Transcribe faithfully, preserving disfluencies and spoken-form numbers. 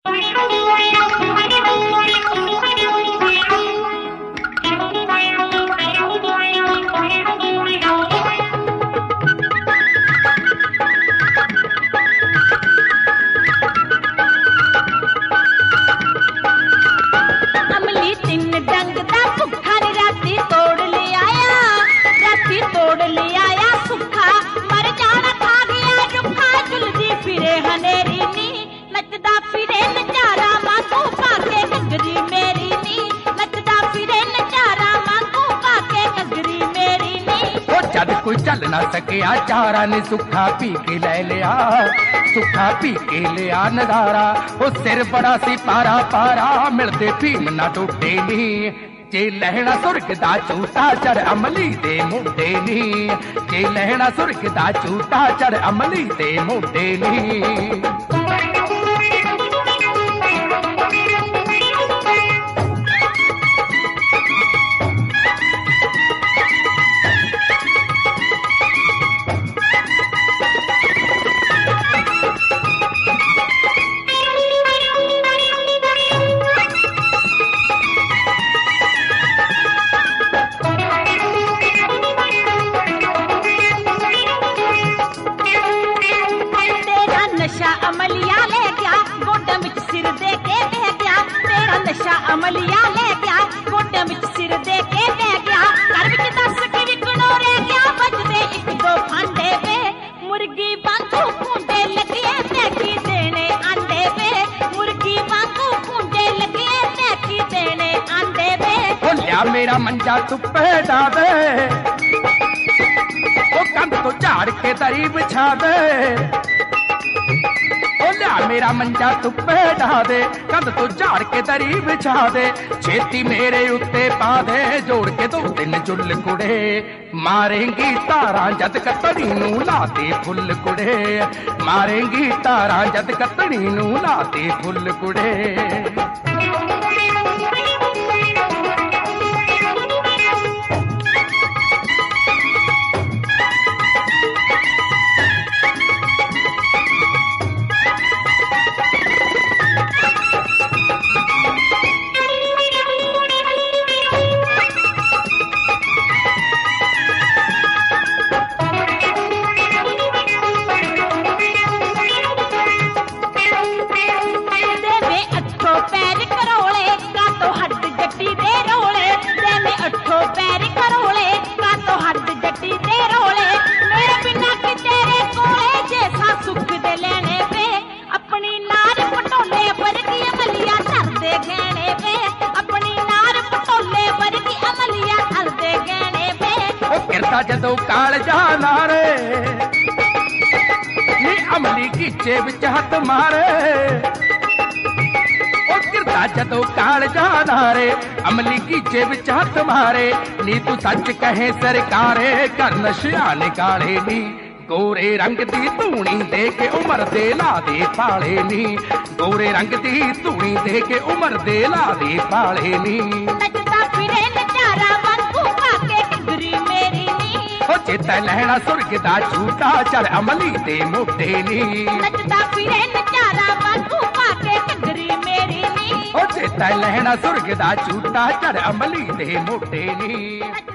जद कोई चल ना सकिया चारा ने सुखा पी के ले लिया, सुखा पी के लिया नजारा। वो सिर बड़ा सी पारा पारा मिलते भीम ना टूटे नी, जे लहना सुर्ग दा झूठा चढ़ अमली दे मुंडे नी, जे लहना सुर्ग दा झूठा चढ़ अमली दे मुंडे नी। नशा अमलिया ले गया गोडे विच सिर दे के बह गया, तेरा नशा अमलिया ले गया गोडे विच सिर दे के बह गया। घर विच दस के विकणो रह गया बजदे एक दो फांडे वे, मुर्गी वांगू खूंडे लगे मैकी देने आंडे वे, मुर्गी वांगू खूंडे लगे मैकी देने आंडे वे। ओ लिया मेरा मंजा धुप्पे डावे, ओ कंध तो झाड़ के दरी बिछा दे, मेरा मंजा धुप्पे ढा दे, कंध तो झाड़ के दरी बिछा दे। छेती मेरे उत्ते पा दे जोड़ के दो दिन जुल कुड़े, मारेंगी तारा जद कतड़ी नू लाते फुल कुड़े, मारेंगी तारा जद कतड़ी नू लाते फुल कुड़े। जदों कालजा नारे नी अमली कीचे विच हथ मारे, ओ किरदा जदों कालजा नारे अमली कीचे विच हथ मारे। नी तू सच कहे सरकारे कर नशिया निकाले नी, गोरे रंग दी धूनी दे के उमर दे ला दे पाले नी, गोरे रंग दी धूनी दे के उमर दे ला दे पाले नी। नचदा फिरे नचारा वांगू पाके घगरी मेरी नी, ओ चेता लहना सुर्ग दा झूठा चढ़ अमली दे मोटे नी, नचदा फिरे नचारा वांगू पाके घगरी मेरी नी, ओ चेता लहना सुर्ग दा झूठा चढ़ अमली दे मोटे नी।